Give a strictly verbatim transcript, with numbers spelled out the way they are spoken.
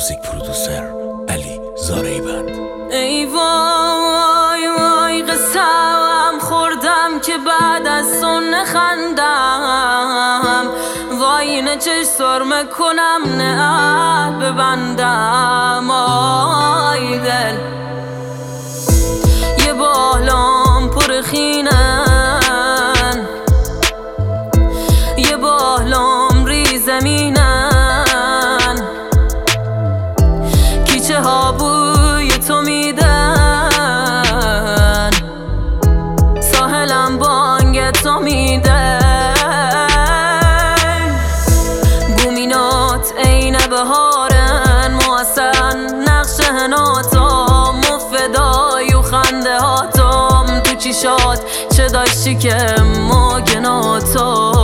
موزیک پرودوسر علی زارعی‌بند. ای وای وای قسم خوردم که بعد از سن خندم، وای نه چش سرمه کنم نه ببندم. آی دل یه بالام پر خینن، یه بالام ری زمینن، کیچه ها بوی تو میدن، ساحلم بانگ تو میدن. بومینات عین بهارن، مواسن نقش هناتم و فدای و خنده هاتم. تو چیشات چه داشتی که ما گناتم.